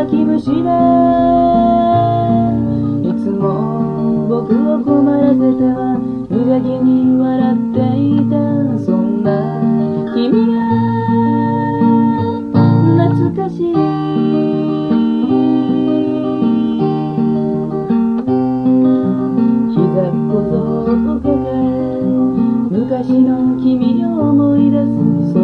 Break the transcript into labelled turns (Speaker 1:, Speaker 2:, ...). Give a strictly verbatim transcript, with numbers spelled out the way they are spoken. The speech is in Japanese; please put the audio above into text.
Speaker 1: 泣き虫でいつも僕を困らせては無邪気に笑っていた。そんな君が懐かしい。膝小僧を抱え昔の君を思い出す。